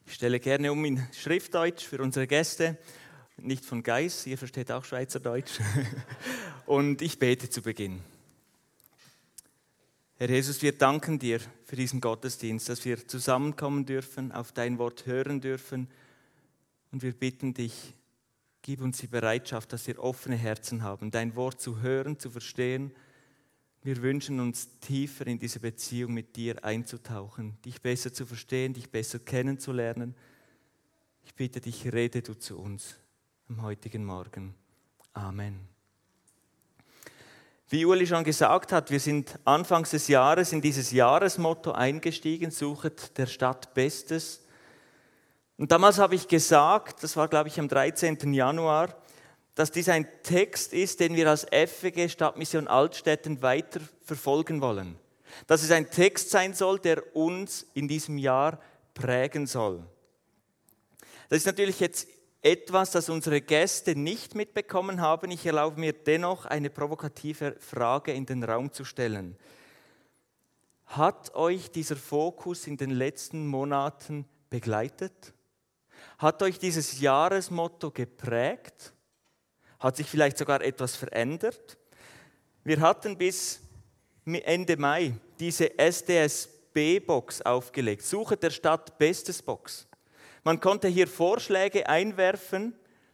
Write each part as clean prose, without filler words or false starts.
Ich stelle gerne um in Schriftdeutsch für unsere Gäste, nicht von Geis, ihr versteht auch Schweizerdeutsch. Und ich bete zu Beginn. Herr Jesus, wir danken dir für diesen Gottesdienst, dass wir zusammenkommen dürfen, auf dein Wort hören dürfen. Und wir bitten dich, gib uns die Bereitschaft, dass wir offene Herzen haben, dein Wort zu hören, zu verstehen. Wir wünschen uns tiefer in diese Beziehung mit dir einzutauchen, dich besser zu verstehen, dich besser kennenzulernen. Ich bitte dich, rede du zu uns am heutigen Morgen. Amen. Wie Uli schon gesagt hat, wir sind anfangs des Jahres in dieses Jahresmotto eingestiegen, suchet der Stadt Bestes. Und damals habe ich gesagt, das war glaube ich am 13. Januar, dass dies ein Text ist, den wir als FWG Stadtmission Altstetten weiter verfolgen wollen. Dass es ein Text sein soll, der uns in diesem Jahr prägen soll. Das ist natürlich jetzt etwas, das unsere Gäste nicht mitbekommen haben. Ich erlaube mir dennoch, eine provokative Frage in den Raum zu stellen. Hat euch dieser Fokus in den letzten Monaten begleitet? Hat euch dieses Jahresmotto geprägt? Hat sich vielleicht sogar etwas verändert? Wir hatten bis Ende Mai diese SDSB-Box aufgelegt, Suche der Stadt Bestes Box. Man konnte hier Vorschläge einwerfen,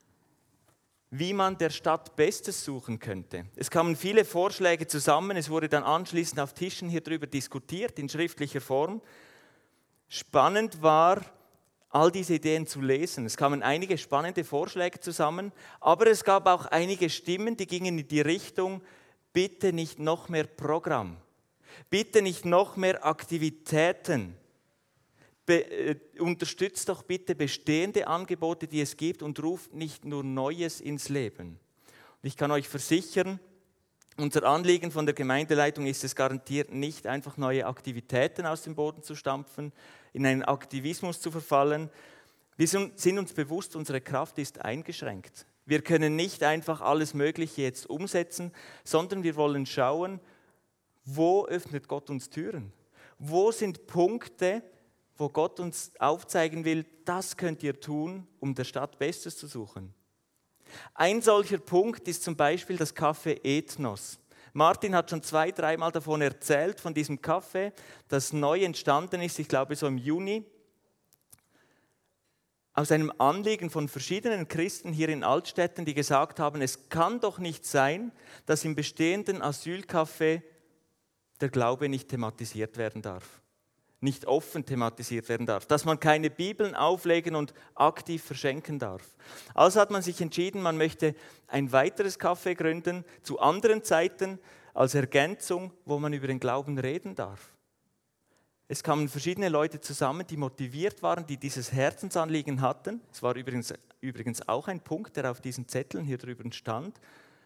wie man der Stadt Bestes suchen könnte. Es kamen viele Vorschläge zusammen, es wurde dann anschließend auf Tischen hier drüber diskutiert, in schriftlicher Form. Spannend war, all diese Ideen zu lesen. Es kamen einige spannende Vorschläge zusammen, aber es gab auch einige Stimmen, die gingen in die Richtung, bitte nicht noch mehr Programm, bitte nicht noch mehr Aktivitäten, unterstützt doch bitte bestehende Angebote, die es gibt und ruft nicht nur Neues ins Leben. Und ich kann euch versichern, unser Anliegen von der Gemeindeleitung ist es garantiert nicht, einfach neue Aktivitäten aus dem Boden zu stampfen, in einen Aktivismus zu verfallen. Wir sind uns bewusst, unsere Kraft ist eingeschränkt. Wir können nicht einfach alles Mögliche jetzt umsetzen, sondern wir wollen schauen, wo öffnet Gott uns Türen? Wo sind Punkte, wo Gott uns aufzeigen will, das könnt ihr tun, um der Stadt Bestes zu suchen? Ein solcher Punkt ist zum Beispiel das Café Ethnos. Martin hat schon 2-3 Mal davon erzählt, von diesem Café, das neu entstanden ist, ich glaube so im Juni, aus einem Anliegen von verschiedenen Christen hier in Altstetten, die gesagt haben, es kann doch nicht sein, dass im bestehenden Asylcafé der Glaube nicht thematisiert werden darf, nicht offen thematisiert werden darf, dass man keine Bibeln auflegen und aktiv verschenken darf. Also hat man sich entschieden, man möchte ein weiteres Café gründen, zu anderen Zeiten als Ergänzung, wo man über den Glauben reden darf. Es kamen verschiedene Leute zusammen, die motiviert waren, die dieses Herzensanliegen hatten. Es war übrigens auch ein Punkt, der auf diesen Zetteln hier drüben stand.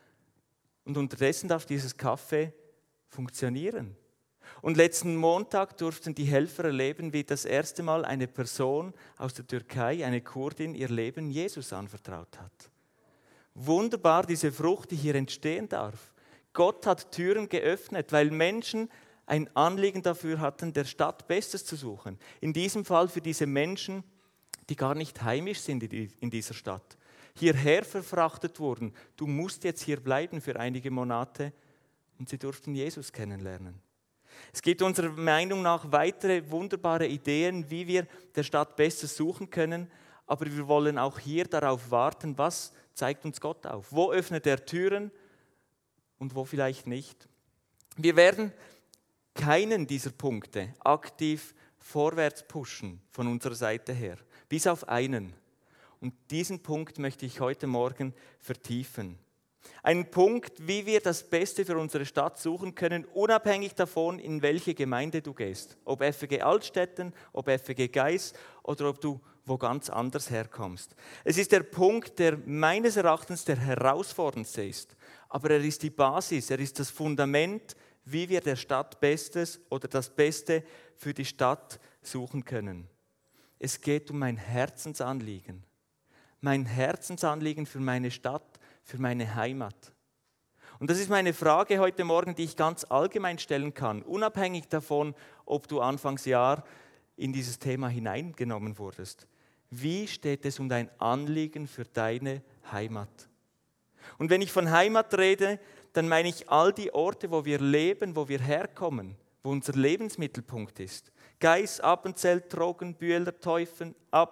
Und unterdessen darf dieses Café funktionieren. Und letzten Montag durften die Helfer erleben, wie das erste Mal eine Person aus der Türkei, eine Kurdin, ihr Leben Jesus anvertraut hat. Wunderbar, diese Frucht, die hier entstehen darf. Gott hat Türen geöffnet, weil Menschen ein Anliegen dafür hatten, der Stadt Bestes zu suchen. In diesem Fall für diese Menschen, die gar nicht heimisch sind in dieser Stadt. Hierher verfrachtet wurden. Du musst jetzt hier bleiben für einige Monate. Und sie durften Jesus kennenlernen. Es gibt unserer Meinung nach weitere wunderbare Ideen, wie wir der Stadt Bestes suchen können, aber wir wollen auch hier darauf warten, was zeigt uns Gott auf? Wo öffnet er Türen und wo vielleicht nicht? Wir werden keinen dieser Punkte aktiv vorwärts pushen von unserer Seite her, bis auf einen. Und diesen Punkt möchte ich heute Morgen vertiefen. Ein Punkt, wie wir das Beste für unsere Stadt suchen können, unabhängig davon, in welche Gemeinde du gehst. Ob FWG Altstetten, ob FWG Geis oder ob du wo ganz anders herkommst. Es ist der Punkt, der meines Erachtens der herausforderndste ist. Aber er ist die Basis, er ist das Fundament, wie wir der Stadt Bestes oder das Beste für die Stadt suchen können. Es geht um mein Herzensanliegen. Mein Herzensanliegen für meine Stadt, für meine Heimat. Und das ist meine Frage heute Morgen, die ich ganz allgemein stellen kann, unabhängig davon, ob du Anfangsjahr in dieses Thema hineingenommen wurdest. Wie steht es um dein Anliegen für deine Heimat? Und wenn ich von Heimat rede, dann meine ich all die Orte, wo wir leben, wo wir herkommen, wo unser Lebensmittelpunkt ist. Geis, Appenzell, Trogen, Bühler, Teufen,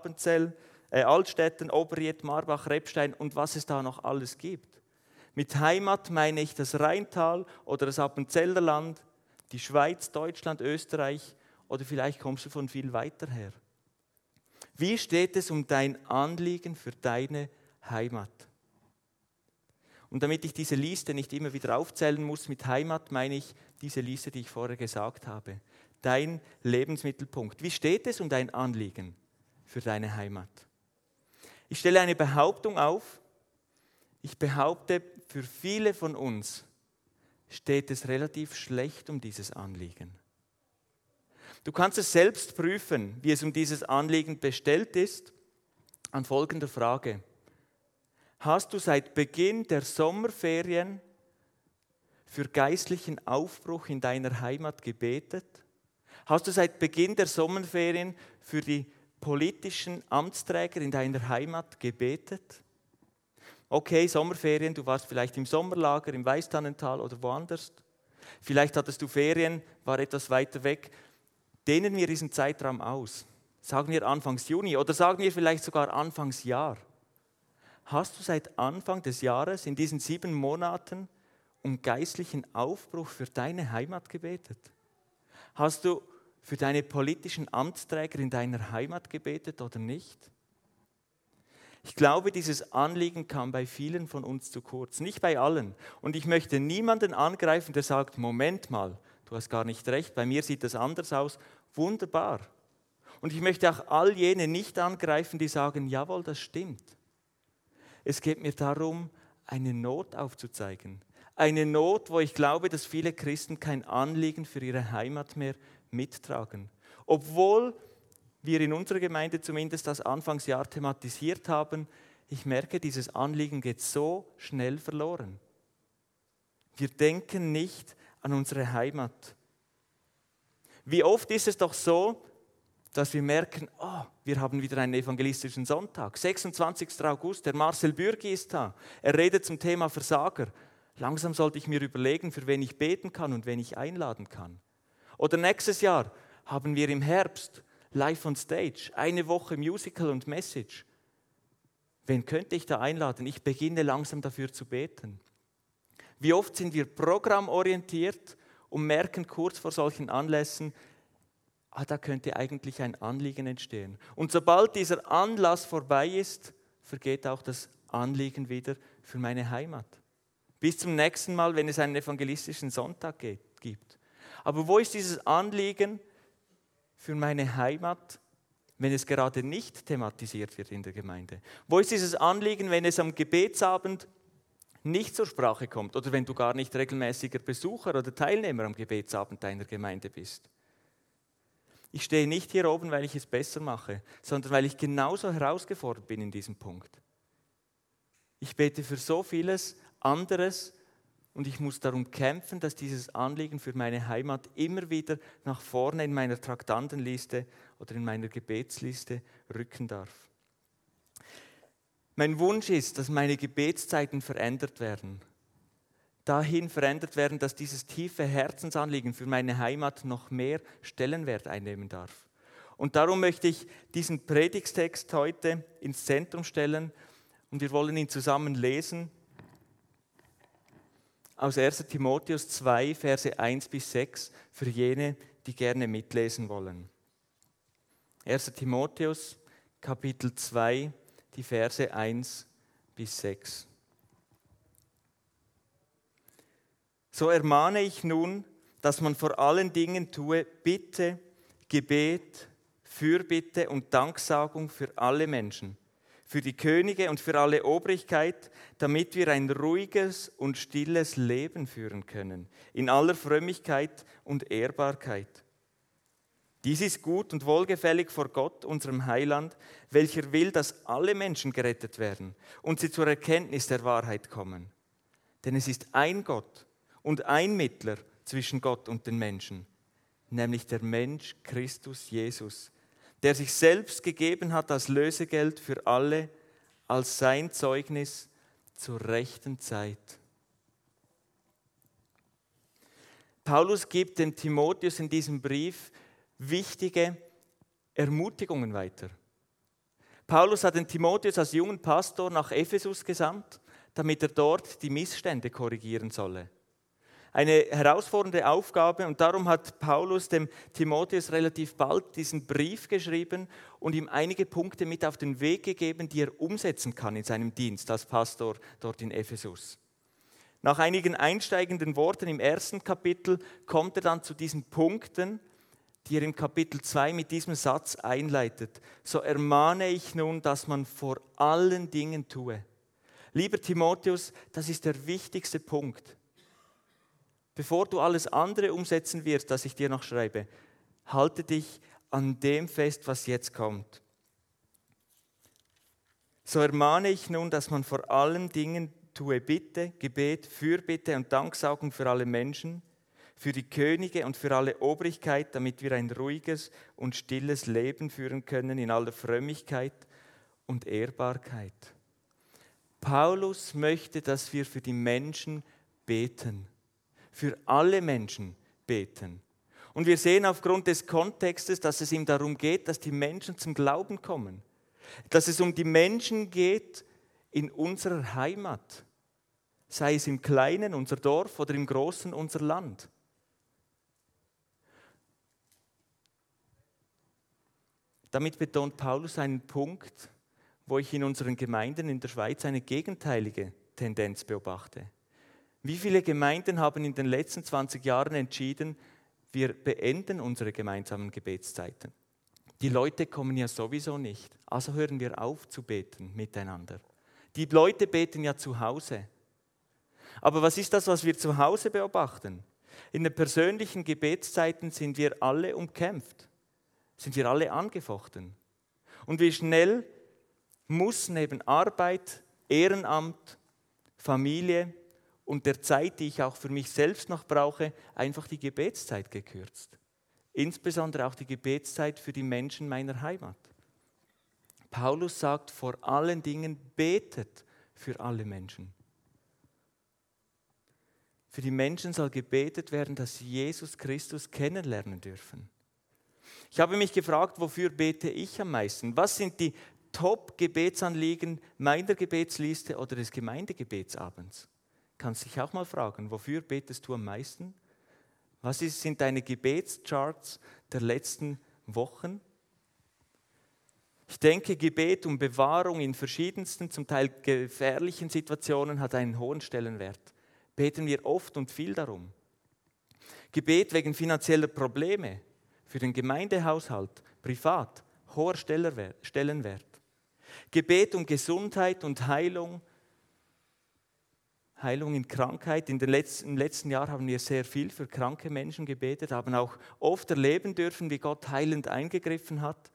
Altstetten, Oberried, Marbach, Rebstein und was es da noch alles gibt. Mit Heimat meine ich das Rheintal oder das Appenzeller Land, die Schweiz, Deutschland, Österreich oder vielleicht kommst du von viel weiter her. Wie steht es um dein Anliegen für deine Heimat? Und damit ich diese Liste nicht immer wieder aufzählen muss, mit Heimat meine ich diese Liste, die ich vorher gesagt habe. Dein Lebensmittelpunkt. Wie steht es um dein Anliegen für deine Heimat? Ich stelle eine Behauptung auf. Ich behaupte, für viele von uns steht es relativ schlecht um dieses Anliegen. Du kannst es selbst prüfen, wie es um dieses Anliegen bestellt ist, an folgender Frage. Hast du seit Beginn der Sommerferien für geistlichen Aufbruch in deiner Heimat gebetet? Hast du seit Beginn der Sommerferien für die politischen Amtsträger in deiner Heimat gebetet? Okay, Sommerferien, du warst vielleicht im Sommerlager im Weißtannental oder woanders. Vielleicht hattest du Ferien, war etwas weiter weg. Dehnen wir diesen Zeitraum aus. Sagen wir Anfangs Juni oder sagen wir vielleicht sogar Anfangsjahr. Hast du seit Anfang des Jahres in diesen 7 Monaten um geistlichen Aufbruch für deine Heimat gebetet? Hast du für deine politischen Amtsträger in deiner Heimat gebetet oder nicht? Ich glaube, dieses Anliegen kam bei vielen von uns zu kurz, nicht bei allen. Und ich möchte niemanden angreifen, der sagt, Moment mal, du hast gar nicht recht, bei mir sieht das anders aus. Wunderbar. Und ich möchte auch all jene nicht angreifen, die sagen, jawohl, das stimmt. Es geht mir darum, eine Not aufzuzeigen. Eine Not, wo ich glaube, dass viele Christen kein Anliegen für ihre Heimat mehr mittragen. Obwohl wir in unserer Gemeinde zumindest das Anfangsjahr thematisiert haben, ich merke, dieses Anliegen geht so schnell verloren. Wir denken nicht an unsere Heimat. Wie oft ist es doch so, dass wir merken, wir haben wieder einen evangelistischen Sonntag. 26. August, der Marcel Bürgi ist da. Er redet zum Thema Versager. Langsam sollte ich mir überlegen, für wen ich beten kann und wen ich einladen kann. Oder nächstes Jahr haben wir im Herbst Live on Stage, 1 Woche Musical und Message. Wen könnte ich da einladen? Ich beginne langsam dafür zu beten. Wie oft sind wir programmorientiert und merken kurz vor solchen Anlässen, da könnte eigentlich ein Anliegen entstehen. Und sobald dieser Anlass vorbei ist, vergeht auch das Anliegen wieder für meine Heimat. Bis zum nächsten Mal, wenn es einen evangelistischen Sonntag gibt. Aber wo ist dieses Anliegen für meine Heimat, wenn es gerade nicht thematisiert wird in der Gemeinde? Wo ist dieses Anliegen, wenn es am Gebetsabend nicht zur Sprache kommt oder wenn du gar nicht regelmäßiger Besucher oder Teilnehmer am Gebetsabend deiner Gemeinde bist? Ich stehe nicht hier oben, weil ich es besser mache, sondern weil ich genauso herausgefordert bin in diesem Punkt. Ich bete für so vieles anderes und ich muss darum kämpfen, dass dieses Anliegen für meine Heimat immer wieder nach vorne in meiner Traktandenliste oder in meiner Gebetsliste rücken darf. Mein Wunsch ist, dass meine Gebetszeiten verändert werden. Dahin verändert werden, dass dieses tiefe Herzensanliegen für meine Heimat noch mehr Stellenwert einnehmen darf. Und darum möchte ich diesen Predigtstext heute ins Zentrum stellen und wir wollen ihn zusammen lesen aus 1. Timotheus 2, Verse 1-6 für jene, die gerne mitlesen wollen. 1. Timotheus, Kapitel 2, die Verse 1-6. So ermahne ich nun, dass man vor allen Dingen tue Bitte, Gebet, Fürbitte und Danksagung für alle Menschen, für die Könige und für alle Obrigkeit, damit wir ein ruhiges und stilles Leben führen können, in aller Frömmigkeit und Ehrbarkeit. Dies ist gut und wohlgefällig vor Gott, unserem Heiland, welcher will, dass alle Menschen gerettet werden und sie zur Erkenntnis der Wahrheit kommen. Denn es ist ein Gott und ein Mittler zwischen Gott und den Menschen, nämlich der Mensch Christus Jesus, der sich selbst gegeben hat als Lösegeld für alle, als sein Zeugnis zur rechten Zeit. Paulus gibt dem Timotheus in diesem Brief wichtige Ermutigungen weiter. Paulus hat den Timotheus als jungen Pastor nach Ephesus gesandt, damit er dort die Missstände korrigieren solle. Eine herausfordernde Aufgabe, und darum hat Paulus dem Timotheus relativ bald diesen Brief geschrieben und ihm einige Punkte mit auf den Weg gegeben, die er umsetzen kann in seinem Dienst als Pastor dort in Ephesus. Nach einigen einsteigenden Worten im ersten Kapitel kommt er dann zu diesen Punkten, die er im Kapitel 2 mit diesem Satz einleitet. So ermahne ich nun, dass man vor allen Dingen tue. Lieber Timotheus, das ist der wichtigste Punkt. Bevor du alles andere umsetzen wirst, das ich dir noch schreibe, halte dich an dem fest, was jetzt kommt. So ermahne ich nun, dass man vor allen Dingen tue Bitte, Gebet, Fürbitte und Danksagung für alle Menschen, für die Könige und für alle Obrigkeit, damit wir ein ruhiges und stilles Leben führen können in aller Frömmigkeit und Ehrbarkeit. Paulus möchte, dass wir für die Menschen beten, für alle Menschen beten. Und wir sehen aufgrund des Kontextes, dass es ihm darum geht, dass die Menschen zum Glauben kommen, dass es um die Menschen geht in unserer Heimat, sei es im Kleinen, unser Dorf, oder im Großen, unser Land. Damit betont Paulus einen Punkt, wo ich in unseren Gemeinden in der Schweiz eine gegenteilige Tendenz beobachte. Wie viele Gemeinden haben in den letzten 20 Jahren entschieden, wir beenden unsere gemeinsamen Gebetszeiten? Die Leute kommen ja sowieso nicht, also hören wir auf zu beten miteinander. Die Leute beten ja zu Hause. Aber was ist das, was wir zu Hause beobachten? In den persönlichen Gebetszeiten sind wir alle umkämpft, sind wir alle angefochten. Und wie schnell muss neben Arbeit, Ehrenamt, Familie und der Zeit, die ich auch für mich selbst noch brauche, einfach die Gebetszeit gekürzt. Insbesondere auch die Gebetszeit für die Menschen meiner Heimat. Paulus sagt, vor allen Dingen betet für alle Menschen. Für die Menschen soll gebetet werden, dass sie Jesus Christus kennenlernen dürfen. Ich habe mich gefragt, wofür bete ich am meisten? Was sind die Top-Gebetsanliegen meiner Gebetsliste oder des Gemeindegebetsabends? Kannst dich auch mal fragen, wofür betest du am meisten? Was sind deine Gebetscharts der letzten Wochen? Ich denke, Gebet um Bewahrung in verschiedensten, zum Teil gefährlichen Situationen hat einen hohen Stellenwert. Beten wir oft und viel darum. Gebet wegen finanzieller Probleme, für den Gemeindehaushalt, privat, hoher Stellenwert. Gebet um Gesundheit und Heilung in Krankheit. Im letzten Jahr haben wir sehr viel für kranke Menschen gebetet, haben auch oft erleben dürfen, wie Gott heilend eingegriffen hat.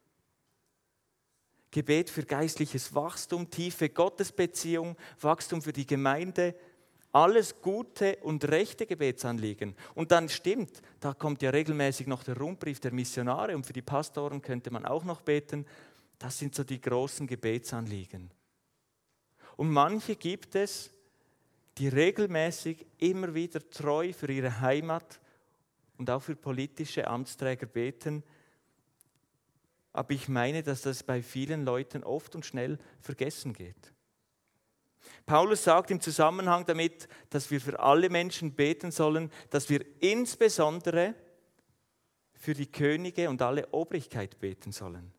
Gebet für geistliches Wachstum, tiefe Gottesbeziehung, Wachstum für die Gemeinde, alles gute und rechte Gebetsanliegen. Und dann stimmt, da kommt ja regelmäßig noch der Rundbrief der Missionare und für die Pastoren könnte man auch noch beten. Das sind so die großen Gebetsanliegen. Und manche gibt es, die regelmäßig immer wieder treu für ihre Heimat und auch für politische Amtsträger beten. Aber ich meine, dass das bei vielen Leuten oft und schnell vergessen geht. Paulus sagt im Zusammenhang damit, dass wir für alle Menschen beten sollen, dass wir insbesondere für die Könige und alle Obrigkeit beten sollen.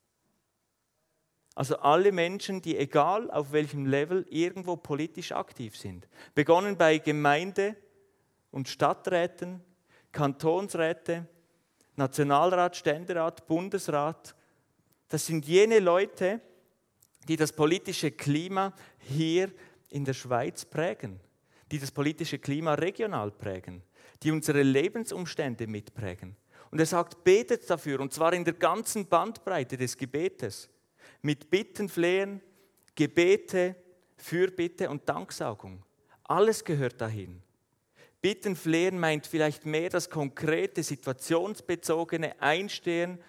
Also alle Menschen, die egal auf welchem Level irgendwo politisch aktiv sind. Begonnen bei Gemeinde- und Stadträten, Kantonsräte, Nationalrat, Ständerat, Bundesrat. Das sind jene Leute, die das politische Klima hier in der Schweiz prägen, die das politische Klima regional prägen, die unsere Lebensumstände mitprägen. Und er sagt, betet dafür, und zwar in der ganzen Bandbreite des Gebetes, mit Bitten, Flehen, Gebete, Fürbitte und Danksagung. Alles gehört dahin. Bitten, Flehen meint vielleicht mehr das konkrete, situationsbezogene Einstehen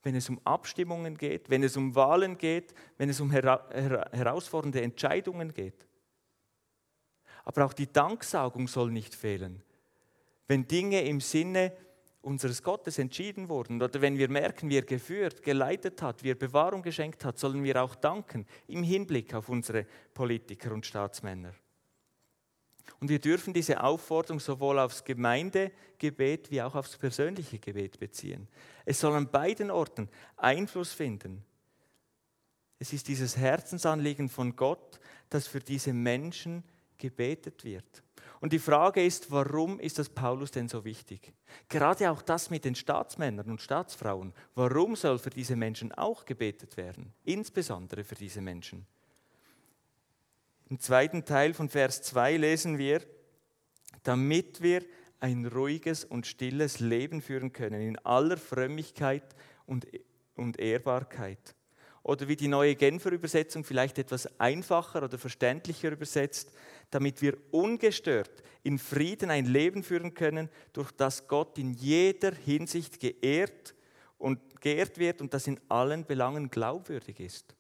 wenn es um Abstimmungen geht, wenn es um Wahlen geht, wenn es um herausfordernde Entscheidungen geht. Aber auch die Danksagung soll nicht fehlen. Wenn Dinge im Sinne unseres Gottes entschieden wurden oder wenn wir merken, wie er geführt, geleitet hat, wie er Bewahrung geschenkt hat, sollen wir auch danken im Hinblick auf unsere Politiker und Staatsmänner. Und wir dürfen diese Aufforderung sowohl aufs Gemeindegebet wie auch aufs persönliche Gebet beziehen. Es soll an beiden Orten Einfluss finden. Es ist dieses Herzensanliegen von Gott, dass für diese Menschen gebetet wird. Und die Frage ist, warum ist das Paulus denn so wichtig? Gerade auch das mit den Staatsmännern und Staatsfrauen. Warum soll für diese Menschen auch gebetet werden? Insbesondere für diese Menschen. Im zweiten Teil von Vers 2 lesen wir, damit wir ein ruhiges und stilles Leben führen können, in aller Frömmigkeit und Ehrbarkeit. Oder wie die neue Genfer Übersetzung vielleicht etwas einfacher oder verständlicher übersetzt, damit wir ungestört in Frieden ein Leben führen können, durch das Gott in jeder Hinsicht geehrt wird und das in allen Belangen glaubwürdig ist.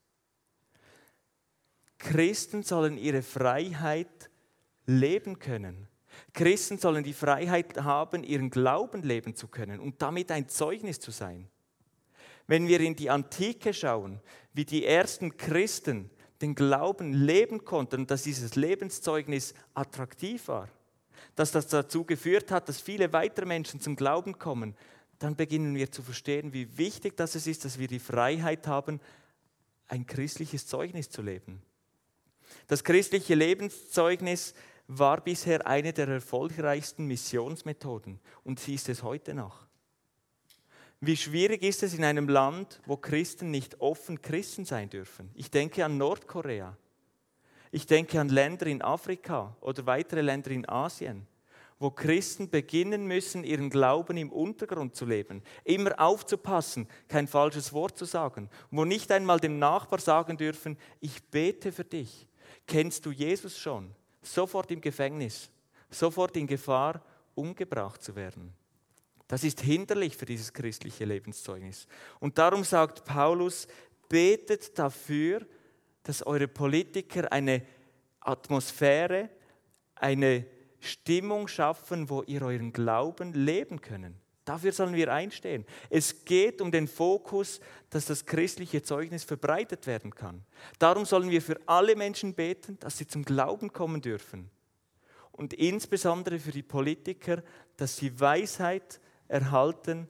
Christen sollen ihre Freiheit leben können. Christen sollen die Freiheit haben, ihren Glauben leben zu können und damit ein Zeugnis zu sein. Wenn wir in die Antike schauen, wie die ersten Christen den Glauben leben konnten und dass dieses Lebenszeugnis attraktiv war, dass das dazu geführt hat, dass viele weitere Menschen zum Glauben kommen, dann beginnen wir zu verstehen, wie wichtig das ist, dass wir die Freiheit haben, ein christliches Zeugnis zu leben. Das christliche Lebenszeugnis war bisher eine der erfolgreichsten Missionsmethoden und sie ist es heute noch. Wie schwierig ist es in einem Land, wo Christen nicht offen Christen sein dürfen? Ich denke an Nordkorea. Ich denke an Länder in Afrika oder weitere Länder in Asien, wo Christen beginnen müssen, ihren Glauben im Untergrund zu leben, immer aufzupassen, kein falsches Wort zu sagen, wo nicht einmal dem Nachbar sagen dürfen, ich bete für dich. Kennst du Jesus schon? Sofort im Gefängnis, sofort in Gefahr, umgebracht zu werden. Das ist hinderlich für dieses christliche Lebenszeugnis. Und darum sagt Paulus, betet dafür, dass eure Politiker eine Atmosphäre, eine Stimmung schaffen, wo ihr euren Glauben leben können. Dafür sollen wir einstehen. Es geht um den Fokus, dass das christliche Zeugnis verbreitet werden kann. Darum sollen wir für alle Menschen beten, dass sie zum Glauben kommen dürfen. Und insbesondere für die Politiker, dass sie Weisheit erhalten,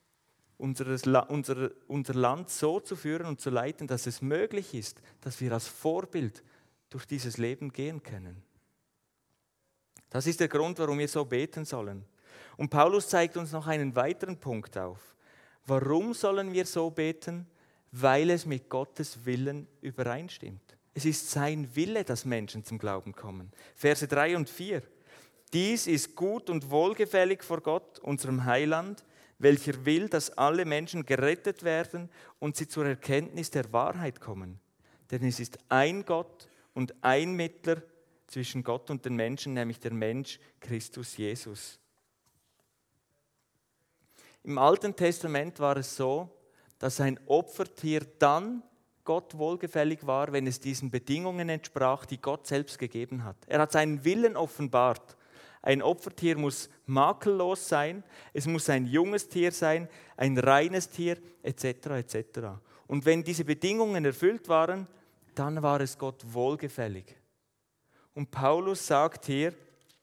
unser Land so zu führen und zu leiten, dass es möglich ist, dass wir als Vorbild durch dieses Leben gehen können. Das ist der Grund, warum wir so beten sollen. Und Paulus zeigt uns noch einen weiteren Punkt auf. Warum sollen wir so beten? Weil es mit Gottes Willen übereinstimmt. Es ist sein Wille, dass Menschen zum Glauben kommen. Verse 3 und 4. Dies ist gut und wohlgefällig vor Gott, unserem Heiland, welcher will, dass alle Menschen gerettet werden und sie zur Erkenntnis der Wahrheit kommen. Denn es ist ein Gott und ein Mittler zwischen Gott und den Menschen, nämlich der Mensch Christus Jesus. Im Alten Testament war es so, dass ein Opfertier dann Gott wohlgefällig war, wenn es diesen Bedingungen entsprach, die Gott selbst gegeben hat. Er hat seinen Willen offenbart. Ein Opfertier muss makellos sein, es muss ein junges Tier sein, ein reines Tier, etc. etc. Und wenn diese Bedingungen erfüllt waren, dann war es Gott wohlgefällig. Und Paulus sagt hier,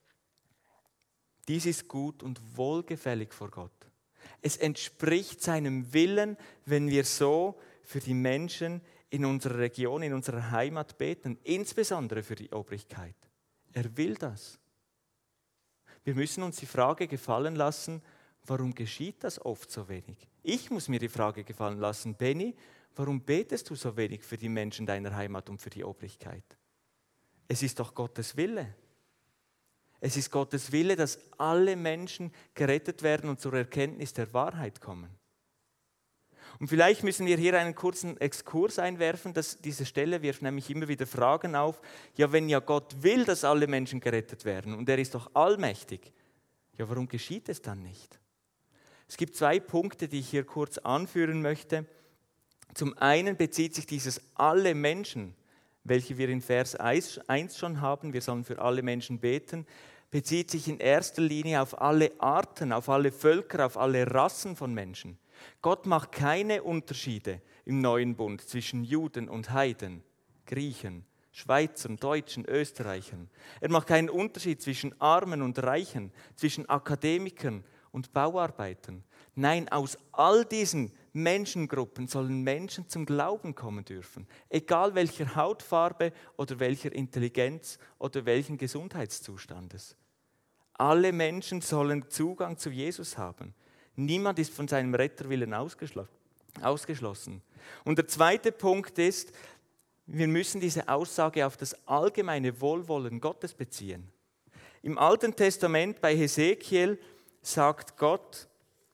dies ist gut und wohlgefällig vor Gott. Es entspricht seinem Willen, wenn wir so für die Menschen in unserer Region, in unserer Heimat beten, insbesondere für die Obrigkeit. Er will das. Wir müssen uns die Frage gefallen lassen, warum geschieht das oft so wenig? Ich muss mir die Frage gefallen lassen, Benny, warum betest du so wenig für die Menschen deiner Heimat und für die Obrigkeit? Es ist doch Gottes Wille. Es ist Gottes Wille, dass alle Menschen gerettet werden und zur Erkenntnis der Wahrheit kommen. Und vielleicht müssen wir hier einen kurzen Exkurs einwerfen, diese Stelle wirft nämlich immer wieder Fragen auf. Ja, wenn ja Gott will, dass alle Menschen gerettet werden und er ist doch allmächtig, ja, warum geschieht es dann nicht? Es gibt 2 Punkte, die ich hier kurz anführen möchte. Zum einen bezieht sich dieses alle Menschen, welche wir in Vers 1 schon haben, wir sollen für alle Menschen beten, bezieht sich in erster Linie auf alle Arten, auf alle Völker, auf alle Rassen von Menschen. Gott macht keine Unterschiede im neuen Bund zwischen Juden und Heiden, Griechen, Schweizern, Deutschen, Österreichern. Er macht keinen Unterschied zwischen Armen und Reichen, zwischen Akademikern und Bauarbeitern. Nein, aus all diesen Menschengruppen sollen Menschen zum Glauben kommen dürfen, egal welcher Hautfarbe oder welcher Intelligenz oder welchen Gesundheitszustandes. Alle Menschen sollen Zugang zu Jesus haben. Niemand ist von seinem Retterwillen ausgeschlossen. Und der zweite Punkt ist, wir müssen diese Aussage auf das allgemeine Wohlwollen Gottes beziehen. Im Alten Testament bei Hesekiel sagt Gott: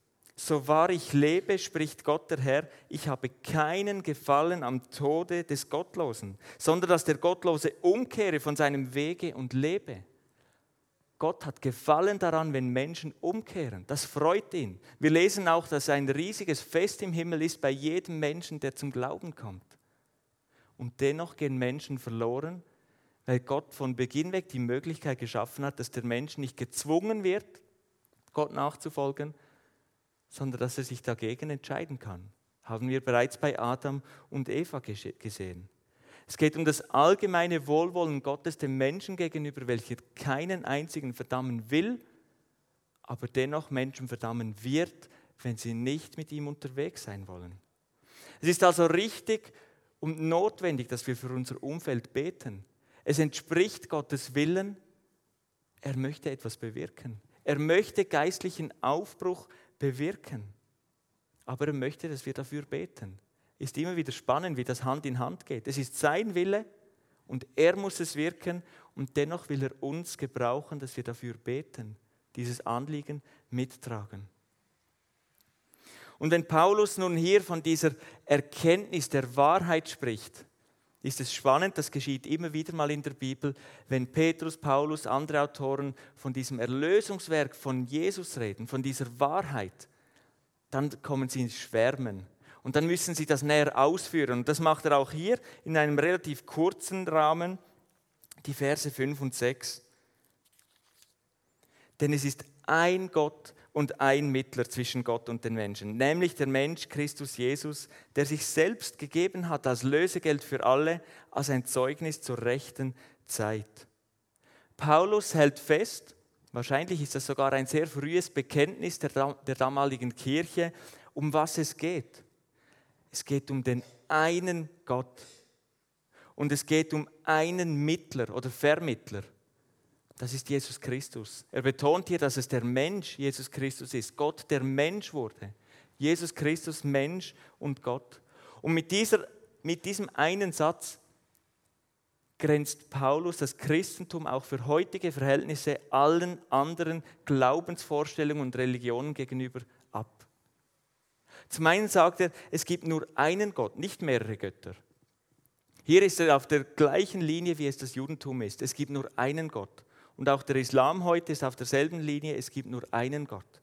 So wahr ich lebe, spricht Gott der Herr, ich habe keinen Gefallen am Tode des Gottlosen, sondern dass der Gottlose umkehre von seinem Wege und lebe. Gott hat Gefallen daran, wenn Menschen umkehren. Das freut ihn. Wir lesen auch, dass ein riesiges Fest im Himmel ist bei jedem Menschen, der zum Glauben kommt. Und dennoch gehen Menschen verloren, weil Gott von Beginn weg die Möglichkeit geschaffen hat, dass der Mensch nicht gezwungen wird, Gott nachzufolgen, sondern dass er sich dagegen entscheiden kann. Haben wir bereits bei Adam und Eva gesehen. Es geht um das allgemeine Wohlwollen Gottes dem Menschen gegenüber, welcher keinen einzigen verdammen will, aber dennoch Menschen verdammen wird, wenn sie nicht mit ihm unterwegs sein wollen. Es ist also richtig und notwendig, dass wir für unser Umfeld beten. Es entspricht Gottes Willen. Er möchte etwas bewirken. Er möchte geistlichen Aufbruch bewirken. Aber er möchte, dass wir dafür beten. Ist immer wieder spannend, wie das Hand in Hand geht. Es ist sein Wille und er muss es wirken und dennoch will er uns gebrauchen, dass wir dafür beten, dieses Anliegen mittragen. Und wenn Paulus nun hier von dieser Erkenntnis der Wahrheit spricht, ist es spannend, das geschieht immer wieder mal in der Bibel, wenn Petrus, Paulus, andere Autoren von diesem Erlösungswerk von Jesus reden, von dieser Wahrheit, dann kommen sie ins Schwärmen. Und dann müssen sie das näher ausführen. Und das macht er auch hier in einem relativ kurzen Rahmen, die Verse 5 und 6. Denn es ist ein Gott und ein Mittler zwischen Gott und den Menschen, nämlich der Mensch Christus Jesus, der sich selbst gegeben hat als Lösegeld für alle, als ein Zeugnis zur rechten Zeit. Paulus hält fest, wahrscheinlich ist das sogar ein sehr frühes Bekenntnis der damaligen Kirche, um was es geht. Es geht um den einen Gott und es geht um einen Mittler oder Vermittler. Das ist Jesus Christus. Er betont hier, dass es der Mensch Jesus Christus ist. Gott, der Mensch wurde. Jesus Christus, Mensch und Gott. Und mit diesem einen Satz grenzt Paulus das Christentum auch für heutige Verhältnisse allen anderen Glaubensvorstellungen und Religionen gegenüber ab. Zum einen sagt er, es gibt nur einen Gott, nicht mehrere Götter. Hier ist er auf der gleichen Linie, wie es das Judentum ist. Es gibt nur einen Gott. Und auch der Islam heute ist auf derselben Linie, es gibt nur einen Gott.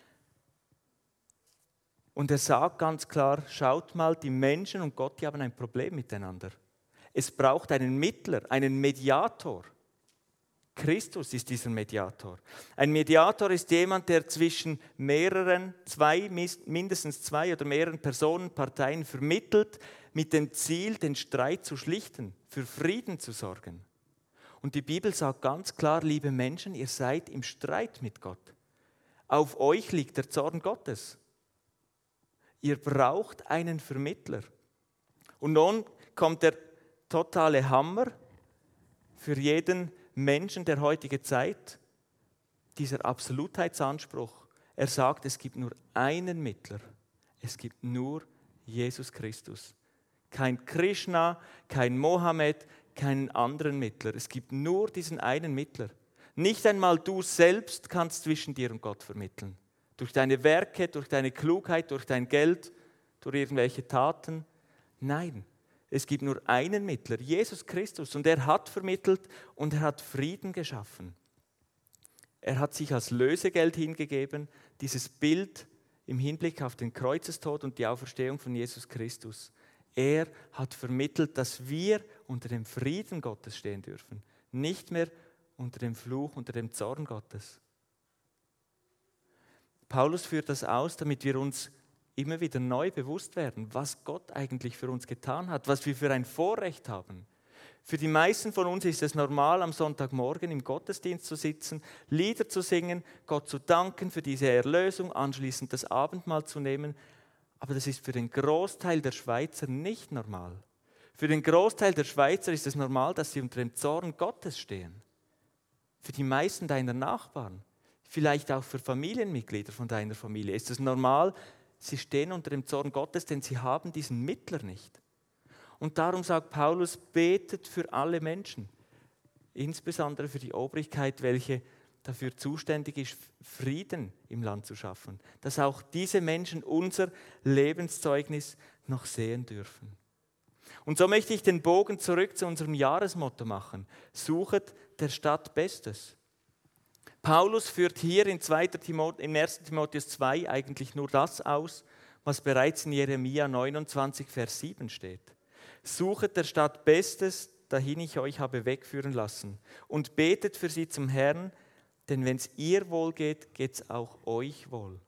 Und er sagt ganz klar, schaut mal, die Menschen und Gott, die haben ein Problem miteinander. Es braucht einen Mittler, einen Mediator. Christus ist dieser Mediator. Ein Mediator ist jemand, der zwischen mindestens zwei oder mehreren Personen, Parteien vermittelt, mit dem Ziel, den Streit zu schlichten, für Frieden zu sorgen. Und die Bibel sagt ganz klar, liebe Menschen, ihr seid im Streit mit Gott. Auf euch liegt der Zorn Gottes. Ihr braucht einen Vermittler. Und nun kommt der totale Hammer für jeden Menschen der heutigen Zeit, dieser Absolutheitsanspruch. Er sagt, es gibt nur einen Mittler. Es gibt nur Jesus Christus. Kein Krishna, kein Mohammed, keinen anderen Mittler. Es gibt nur diesen einen Mittler. Nicht einmal du selbst kannst zwischen dir und Gott vermitteln. Durch deine Werke, durch deine Klugheit, durch dein Geld, durch irgendwelche Taten. Nein, es gibt nur einen Mittler, Jesus Christus. Und er hat vermittelt und er hat Frieden geschaffen. Er hat sich als Lösegeld hingegeben. Dieses Bild im Hinblick auf den Kreuzestod und die Auferstehung von Jesus Christus. Er hat vermittelt, dass wir unter dem Frieden Gottes stehen dürfen, nicht mehr unter dem Fluch, unter dem Zorn Gottes. Paulus führt das aus, damit wir uns immer wieder neu bewusst werden, was Gott eigentlich für uns getan hat, was wir für ein Vorrecht haben. Für die meisten von uns ist es normal, am Sonntagmorgen im Gottesdienst zu sitzen, Lieder zu singen, Gott zu danken für diese Erlösung, anschließend das Abendmahl zu nehmen. Aber das ist für den Großteil der Schweizer nicht normal. Für den Großteil der Schweizer ist es normal, dass sie unter dem Zorn Gottes stehen. Für die meisten deiner Nachbarn, vielleicht auch für Familienmitglieder von deiner Familie, ist es normal, sie stehen unter dem Zorn Gottes, denn sie haben diesen Mittler nicht. Und darum sagt Paulus, betet für alle Menschen, insbesondere für die Obrigkeit, welche dafür zuständig ist, Frieden im Land zu schaffen, dass auch diese Menschen unser Lebenszeugnis noch sehen dürfen. Und so möchte ich den Bogen zurück zu unserem Jahresmotto machen, suchet der Stadt Bestes. Paulus führt hier in 1. Timotheus 2 eigentlich nur das aus, was bereits in Jeremia 29, Vers 7 steht. Suchet der Stadt Bestes, dahin ich euch habe wegführen lassen, und betet für sie zum Herrn, denn wenn es ihr wohl geht, geht es auch euch wohl.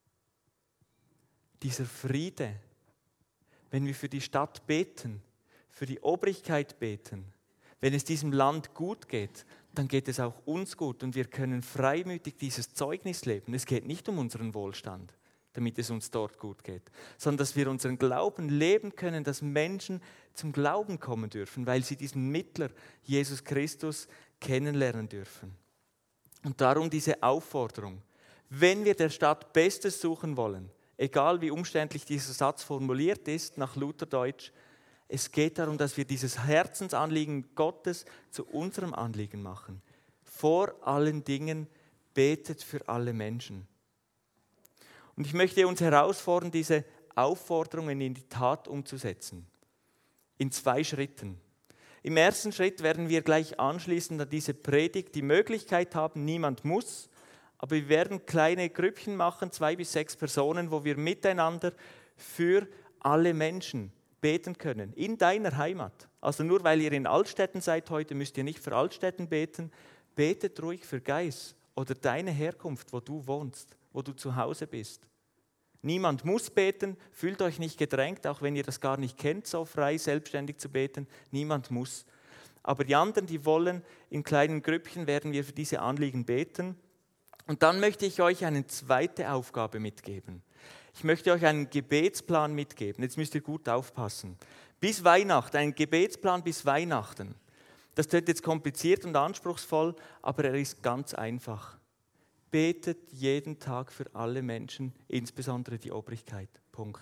Dieser Friede, wenn wir für die Stadt beten, für die Obrigkeit beten, wenn es diesem Land gut geht, dann geht es auch uns gut und wir können freimütig dieses Zeugnis leben. Es geht nicht um unseren Wohlstand, damit es uns dort gut geht, sondern dass wir unseren Glauben leben können, dass Menschen zum Glauben kommen dürfen, weil sie diesen Mittler, Jesus Christus, kennenlernen dürfen. Und darum diese Aufforderung, wenn wir der Stadt Bestes suchen wollen, egal wie umständlich dieser Satz formuliert ist, nach Lutherdeutsch, es geht darum, dass wir dieses Herzensanliegen Gottes zu unserem Anliegen machen. Vor allen Dingen betet für alle Menschen. Und ich möchte uns herausfordern, diese Aufforderungen in die Tat umzusetzen. In 2 Schritten. Im ersten Schritt werden wir gleich anschließend an diese Predigt die Möglichkeit haben, niemand muss, aber wir werden kleine Grüppchen machen, 2 bis 6 Personen, wo wir miteinander für alle Menschen beten können, in deiner Heimat. Also nur weil ihr in Altstetten seid heute, müsst ihr nicht für Altstetten beten. Betet ruhig für Geis oder deine Herkunft, wo du wohnst, wo du zu Hause bist. Niemand muss beten, fühlt euch nicht gedrängt, auch wenn ihr das gar nicht kennt, so frei, selbstständig zu beten. Niemand muss. Aber die anderen, die wollen, in kleinen Grüppchen werden wir für diese Anliegen beten. Und dann möchte ich euch eine zweite Aufgabe mitgeben. Ich möchte euch einen Gebetsplan mitgeben. Jetzt müsst ihr gut aufpassen. Bis Weihnachten, ein Gebetsplan bis Weihnachten. Das klingt jetzt kompliziert und anspruchsvoll, aber er ist ganz einfach. Betet jeden Tag für alle Menschen, insbesondere die Obrigkeit. Punkt.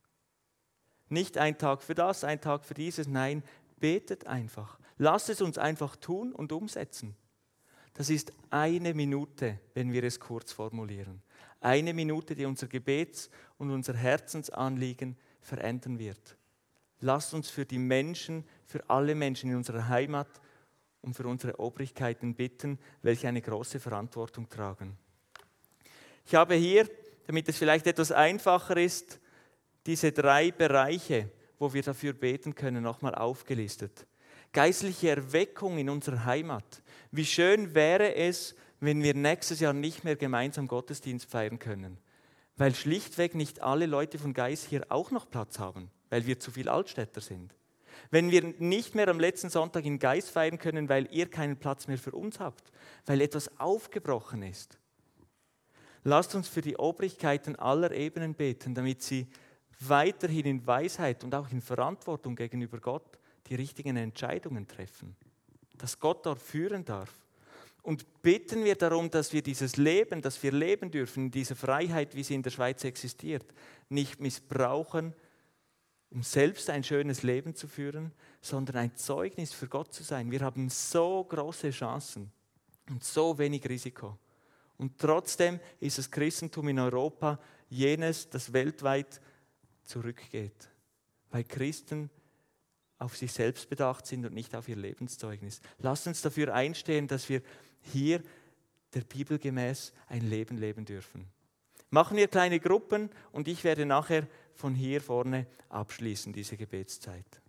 Nicht ein Tag für das, ein Tag für dieses. Nein, betet einfach. Lasst es uns einfach tun und umsetzen. Das ist 1 Minute, wenn wir es kurz formulieren. 1 Minute, die unser Gebets- und unser Herzensanliegen verändern wird. Lasst uns für die Menschen, für alle Menschen in unserer Heimat und für unsere Obrigkeiten bitten, welche eine große Verantwortung tragen. Ich habe hier, damit es vielleicht etwas einfacher ist, diese 3 Bereiche, wo wir dafür beten können, nochmal aufgelistet. Geistliche Erweckung in unserer Heimat. Wie schön wäre es, wenn wir nächstes Jahr nicht mehr gemeinsam Gottesdienst feiern können, weil schlichtweg nicht alle Leute von Geist hier auch noch Platz haben, weil wir zu viel Altstädter sind. Wenn wir nicht mehr am letzten Sonntag in Geist feiern können, weil ihr keinen Platz mehr für uns habt, weil etwas aufgebrochen ist. Lasst uns für die Obrigkeiten aller Ebenen beten, damit sie weiterhin in Weisheit und auch in Verantwortung gegenüber Gott die richtigen Entscheidungen treffen. Dass Gott dort führen darf. Und bitten wir darum, dass wir dieses Leben, das wir leben dürfen, diese Freiheit, wie sie in der Schweiz existiert, nicht missbrauchen, um selbst ein schönes Leben zu führen, sondern ein Zeugnis für Gott zu sein. Wir haben so große Chancen und so wenig Risiko. Und trotzdem ist das Christentum in Europa jenes, das weltweit zurückgeht, weil Christen auf sich selbst bedacht sind und nicht auf ihr Lebenszeugnis. Lasst uns dafür einstehen, dass wir hier der Bibel gemäß ein Leben leben dürfen. Machen wir kleine Gruppen und ich werde nachher von hier vorne abschließen, diese Gebetszeit.